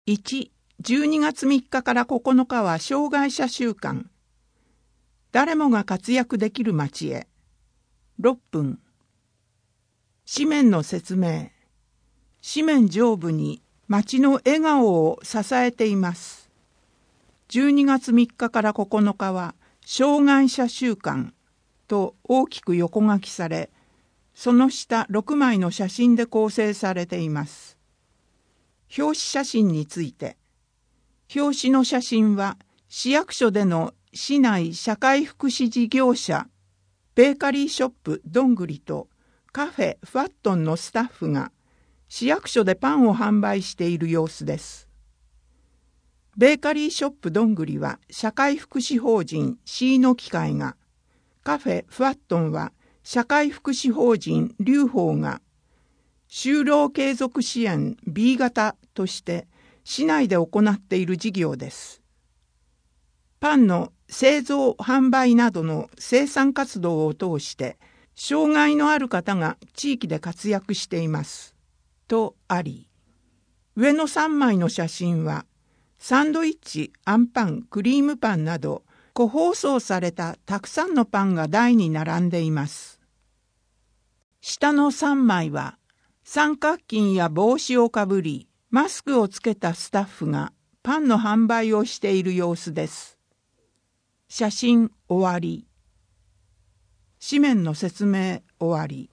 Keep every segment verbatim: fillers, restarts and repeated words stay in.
いち、じゅうにがつみっかからここのかは障害者週間。誰もが活躍できる街へ。ろっぷん。紙面の説明。紙面上部に街の笑顔を支えています。じゅうにがつみっかからここのかは障害者週間と大きく横書きされ、その下ろくまいの写真で構成されています。表紙写真について。表紙の写真は市役所での市内社会福祉事業者ベーカリーショップどんぐりとカフェファットンのスタッフが市役所でパンを販売している様子です。ベーカリーショップどんぐりは社会福祉法人 C の機会が、カフェファットンは社会福祉法人劉邦が就労継続支援 B 型として市内で行っている事業です。パンの製造・販売などの生産活動を通して障害のある方が地域で活躍していますとあり、上のさんまいの写真はサンドイッチ、あんパン、クリームパンなど個包装されたたくさんのパンが台に並んでいます。下のさんまいは三角巾や帽子をかぶり、マスクをつけたスタッフがパンの販売をしている様子です。写真終わり。紙面の説明終わり。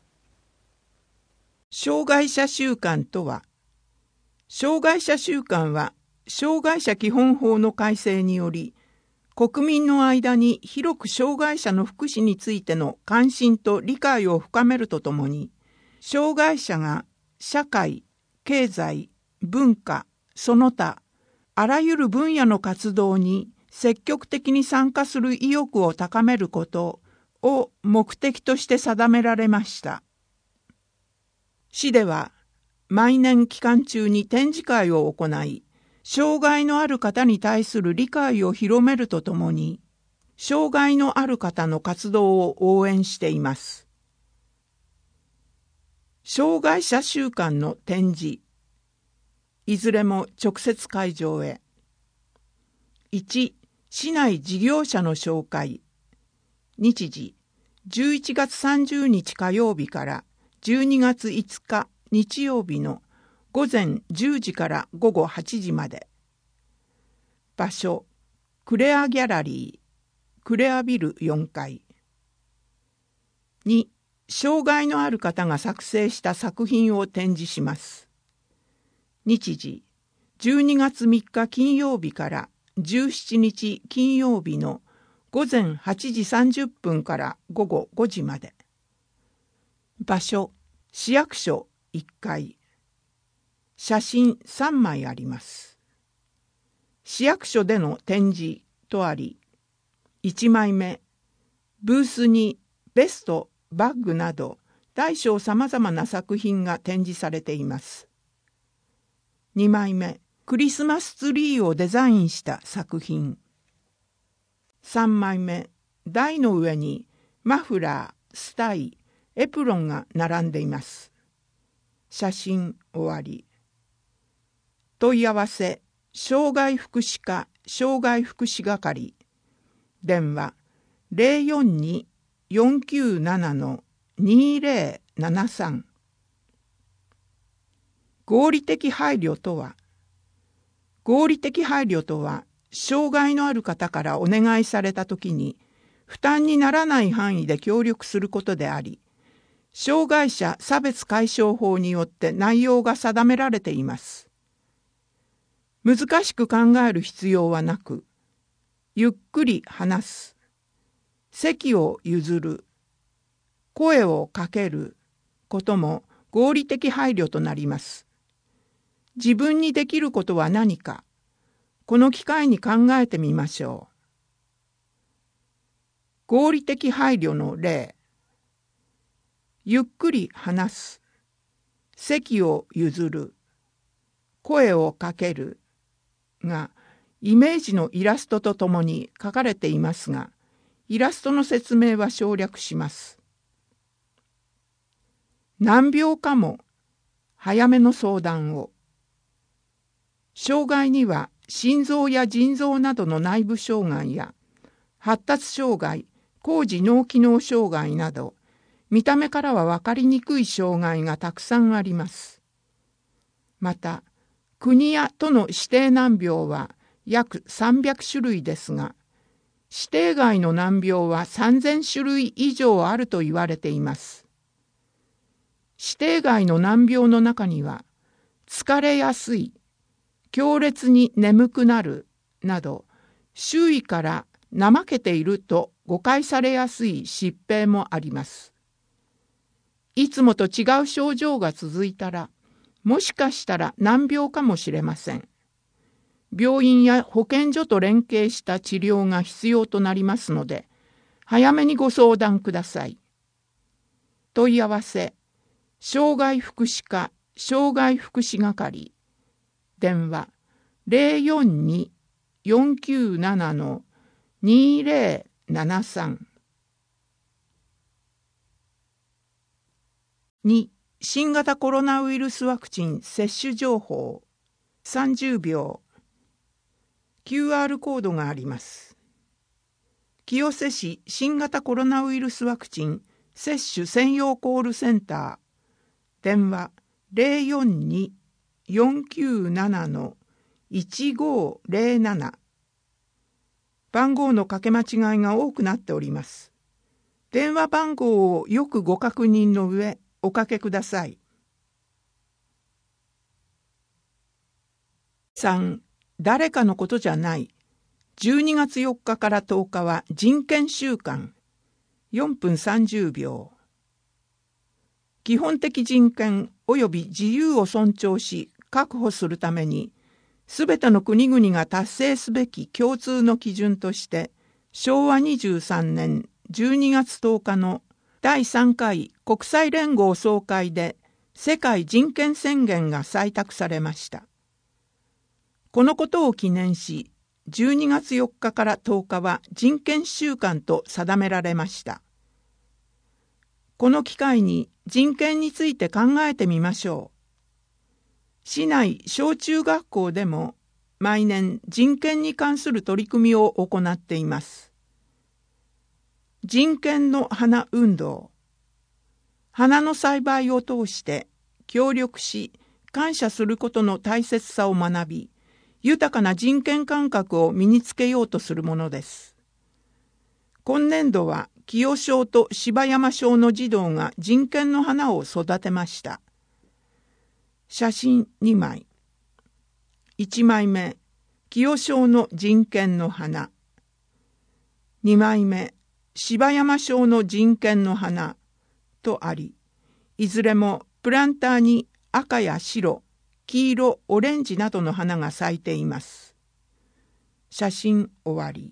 障害者週間とは、障害者週間は障害者基本法の改正により、国民の間に広く障害者の福祉についての関心と理解を深めるとともに、障害者が社会、経済、文化、その他、あらゆる分野の活動に積極的に参加する意欲を高めることを目的として定められました。市では毎年期間中に展示会を行い、障害のある方に対する理解を広めるとともに、障害のある方の活動を応援しています。障害者週間の展示。いずれも直接会場へ。いち、市内事業者の紹介。日時、じゅういちがつさんじゅうにち火曜日からじゅうにがついつか日曜日のごぜんじゅうじからごごはちじまで。場所、クレアギャラリー、クレアビルよんかい。に、障害のある方が作成した作品を展示します。日時、じゅうにがつみっか金曜日からじゅうしちにち金曜日のごぜんはちじさんじゅっぷんからごごごじまで。場所、市役所いっかい。写真さんまいあります。市役所での展示とあり、いちまいめ、ブースにベスト、バッグなど大小さまざまな作品が展示されています。にまいめ、クリスマスツリーをデザインした作品。さんまいめ、台の上にマフラー、スタイ、エプロンが並んでいます。写真終わり。問い合わせ、障害福祉課障害福祉係。電話 ゼロよんに よんきゅうなな にゼロななさん。合理的配慮とは、合理的配慮とは、障害のある方からお願いされたときに、負担にならない範囲で協力することであり、障害者差別解消法によって内容が定められています。難しく考える必要はなく、ゆっくり話す、席を譲る、声をかけることも合理的配慮となります。自分にできることは何か、この機会に考えてみましょう。合理的配慮の例。ゆっくり話す、席を譲る、声をかけるがイメージのイラストとともに書かれていますが、イラストの説明は省略します。難病かも、早めの相談を。 障害には心臓や腎臓などの内部障害や発達障害、高次脳機能障害など、見た目からは分かりにくい障害がたくさんあります。また、国や都の指定難病は約さんびゃくしゅるいですが、指定外の難病はさんぜんしゅるい以上あると言われています。指定外の難病の中には、疲れやすい、強烈に眠くなるなど、周囲から怠けていると誤解されやすい疾病もあります。いつもと違う症状が続いたら、もしかしたら難病かもしれません。病院や保健所と連携した治療が必要となりますので、早めにご相談ください。問い合わせ、障害福祉課障害福祉係、電話 ゼロよんに よんきゅうなな にゼロななさん。に、新型コロナウイルスワクチン接種情報。さんじゅうびょう。キューアール コードがあります。清瀬市新型コロナウイルスワクチン接種専用コールセンター。電話 ゼロよんに よんきゅうなな いちごゼロなな。番号のかけ間違いが多くなっております。電話番号をよくご確認の上、おかけください。さん、誰かのことじゃない。じゅうにがつよっかからとおかは人権週間。よんぷんさんじゅうびょう。基本的人権及び自由を尊重し確保するために、すべての国々が達成すべき共通の基準として、しょうわにじゅうさんねんじゅうにがつとおかのだいさんかい国際連合総会で世界人権宣言が採択されました。このことを記念し、じゅうにがつよっかからとおかは人権週間と定められました。この機会に人権について考えてみましょう。市内小中学校でも毎年人権に関する取り組みを行っています。人権の花運動。花の栽培を通して協力し感謝することの大切さを学び、豊かな人権感覚を身につけようとするものです。今年度は清小と柴山小の児童が人権の花を育てました。写真にまい。いちまいめ、清小の人権の花。にまいめ、柴山小の人権の花とあり、いずれもプランターに赤や白、黄色、オレンジなどの花が咲いています。写真終わり。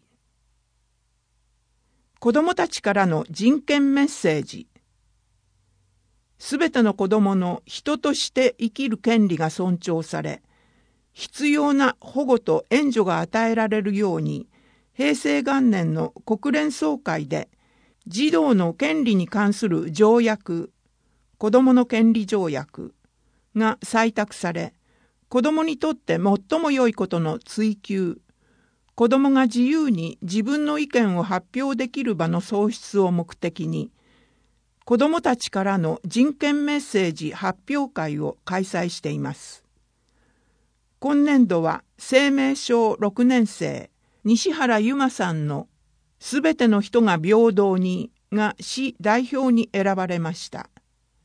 子どもたちからの人権メッセージ。すべての子どもの人として生きる権利が尊重され、必要な保護と援助が与えられるように、へいせいがんねんの国連総会で、児童の権利に関する条約、子どもの権利条約が採択され、子どもにとって最も良いことの追求、子どもが自由に自分の意見を発表できる場の創出を目的に、子どもたちからの人権メッセージ発表会を開催しています。今年度は生命小ろくねんせい、西原由真さんのすべての人が平等にが市代表に選ばれました。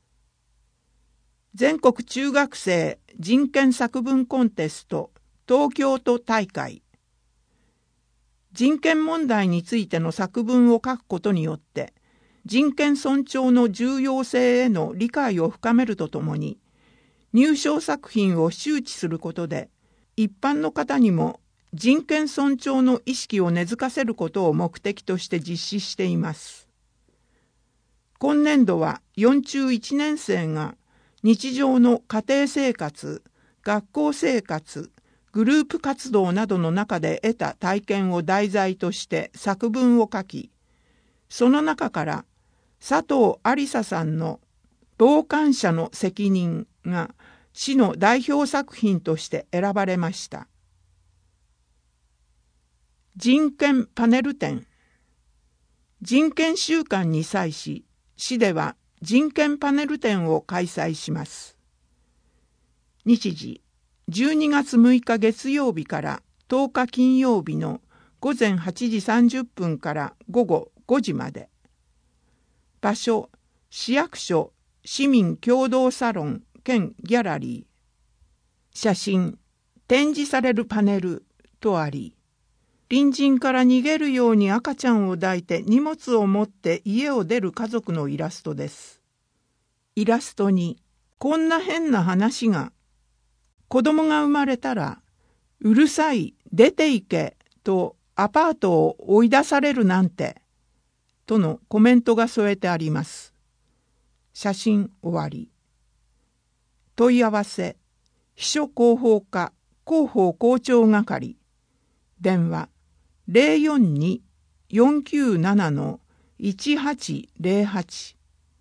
全国中学生人権作文コンテスト東京都大会。人権問題についての作文を書くことによって、人権尊重の重要性への理解を深めるとともに、入賞作品を周知することで、一般の方にも人権尊重の意識を根付かせることを目的として実施しています。今年度はよん中いちねんせいが日常の家庭生活、学校生活、グループ活動などの中で得た体験を題材として作文を書き、その中から佐藤ありささんの傍観者の責任が市の代表作品として選ばれました。人権パネル展。人権週間に際し、市では人権パネル展を開催します。日時、じゅうにがつむいか月曜日からとおか金曜日のごぜんはちじさんじゅっぷんからごごごじまで。場所、市役所市民共同サロン兼ギャラリー。写真、展示されるパネルとあり、隣人から逃げるように赤ちゃんを抱いて荷物を持って家を出る家族のイラストです。イラストに、こんな変な話が、子供が生まれたら、うるさい、出て行け、とアパートを追い出されるなんて、とのコメントが添えてあります。写真終わり。問い合わせ、秘書広報課広報校長係。電話、ゼロよんに よんきゅうなな いちはちゼロはち。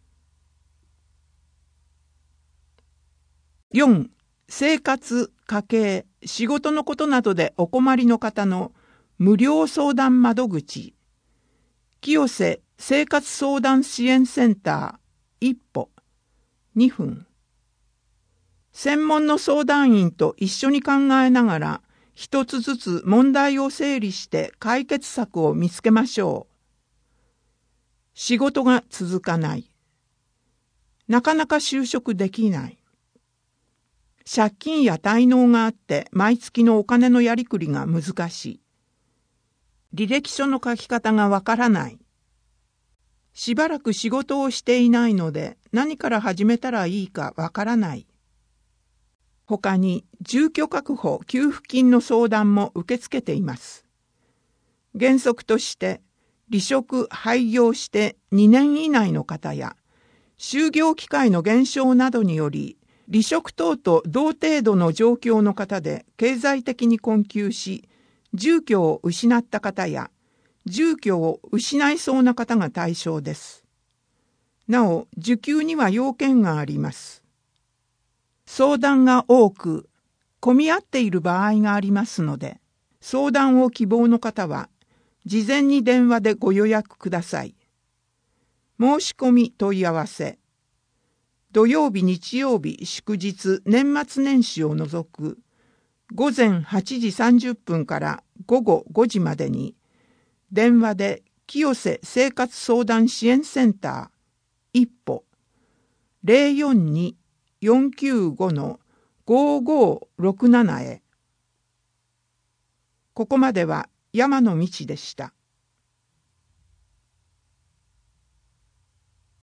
よん. 生活、家計、仕事のことなどでお困りの方の無料相談窓口。清瀬生活相談支援センター一歩にふん。専門の相談員と一緒に考えながら一つずつ問題を整理して解決策を見つけましょう。仕事が続かない。なかなか就職できない。借金や滞納があって毎月のお金のやりくりが難しい。履歴書の書き方がわからない。しばらく仕事をしていないので何から始めたらいいかわからない。他に住居確保給付金の相談も受け付けています。原則として離職廃業してにねん以内の方や就業機会の減少などにより離職等と同程度の状況の方で経済的に困窮し住居を失った方や住居を失いそうな方が対象です。なお受給には要件があります。相談が多く混み合っている場合がありますので、相談を希望の方は事前に電話でご予約ください。申し込み問い合わせ。土曜日、日曜日、祝日、年末年始を除くごぜんはちじさんじゅっぷんからごごごじまでに電話で清瀬生活相談支援センター一歩ゼロよんに よんきゅうご ごごろくななへ。ここまでは山野道でした。